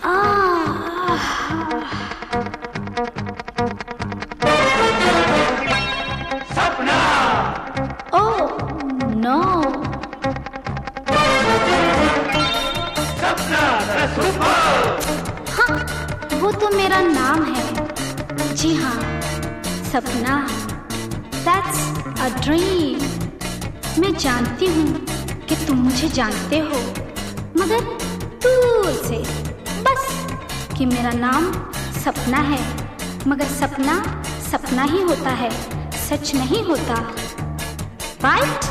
सपना। Oh no. Sapna the super. हाँ, वो तो मेरा नाम है। जी हाँ, सपना। That's a dream। मैं जानती हूँ कि तुम मुझे जानते हो, मगर दूर से, बस कि मेरा नाम सपना है। मगर सपना सपना ही होता है, सच नहीं होता। राइट?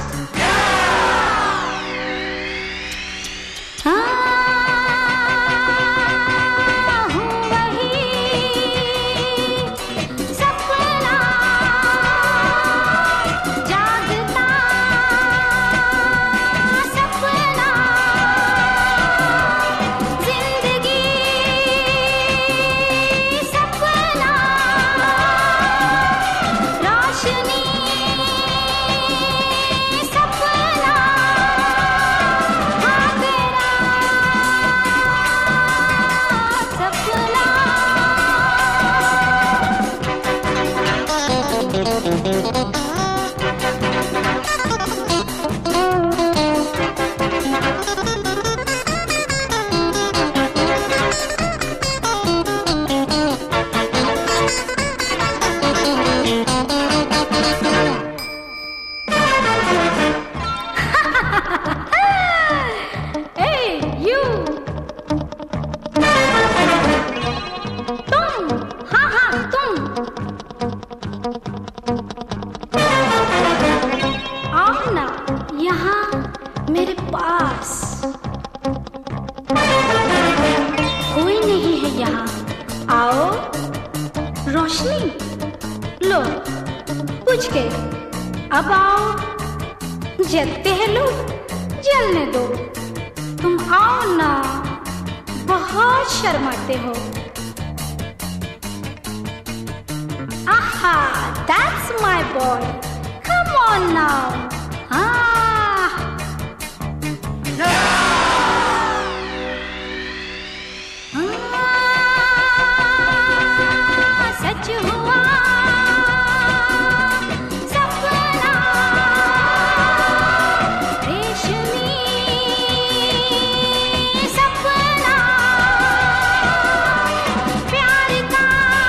मेरे पास कोई नहीं है यहाँ। आओ, रोशनी लो, बुझ गए। अब आओ, जलते हैं लोग, जलने दो। तुम आओ ना, बहुत शर्माते हो। आहा, that's my boy। Come on now। सच हुआ सपना, रेशमी सपना, प्यार का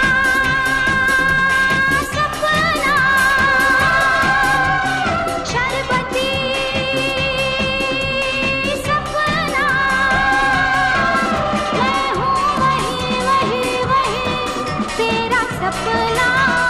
सपना, शरबती सपना। मैं हूँ वही वही वही तेरा सपना।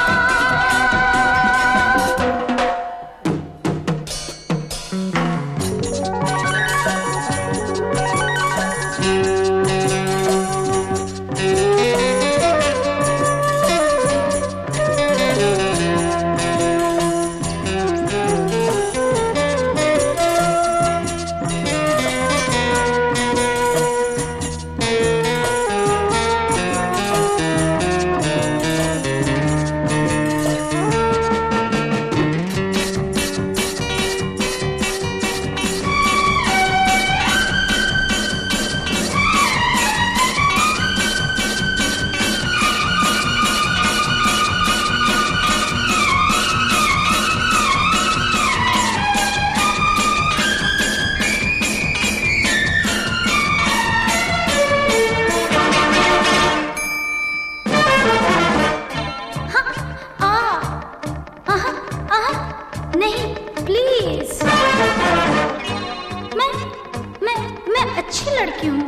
नहीं, प्लीज। मैं अच्छी लड़की हूँ।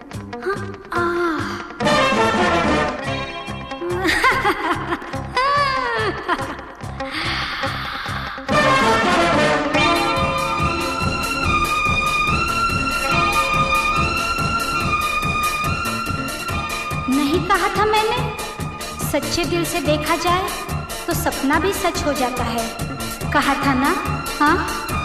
नहीं कहा था मैंने, सच्चे दिल से देखा जाए तो सपना भी सच हो जाता है। कहा था ना? हाँ।